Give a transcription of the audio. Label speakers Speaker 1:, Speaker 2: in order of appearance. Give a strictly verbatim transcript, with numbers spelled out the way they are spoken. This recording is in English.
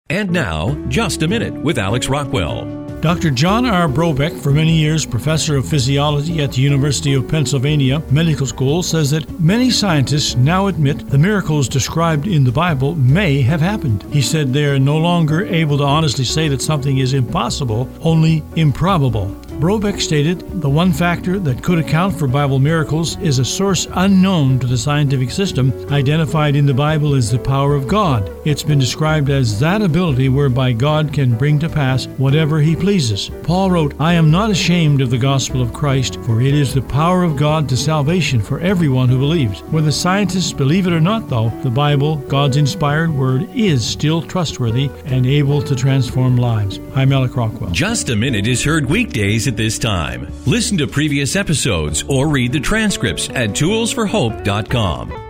Speaker 1: And now, Just a Minute with Alex Rockwell.
Speaker 2: Doctor John R. Brobeck, for many years professor of physiology at the University of Pennsylvania Medical School, says that many scientists now admit the miracles described in the Bible may have happened. He said they are no longer able to honestly say that something is impossible, only improbable. Brobeck stated, the one factor that could account for Bible miracles is a source unknown to the scientific system, identified in the Bible as the power of God. It's been described as that ability whereby God can bring to pass whatever He pleases. Paul wrote, I am not ashamed of the gospel of Christ, for it is the power of God to salvation for everyone who believes. Whether scientists believe it or not, though, the Bible, God's inspired word, is still trustworthy and able to transform lives. I'm Alex Rockwell.
Speaker 1: Just a Minute is heard weekdays at this time. Listen to previous episodes or read the transcripts at tools for hope dot com.